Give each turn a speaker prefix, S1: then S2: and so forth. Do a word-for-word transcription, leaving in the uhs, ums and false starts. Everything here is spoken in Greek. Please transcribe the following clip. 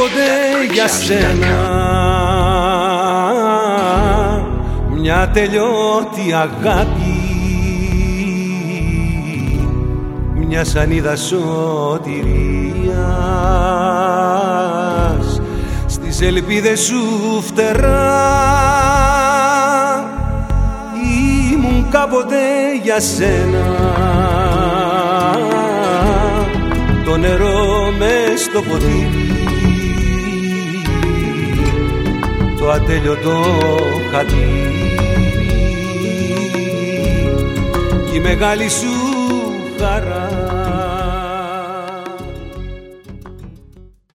S1: κάποτε για σένα μια τελειώτη αγάπη, μια σανίδα σωτηρίας στις ελπίδες σου φτερά. Ήμουν κάποτε για σένα το νερό μες στο ποτήρι, το ατέλειωτο χατήρι κι η μεγάλη σου χαρά.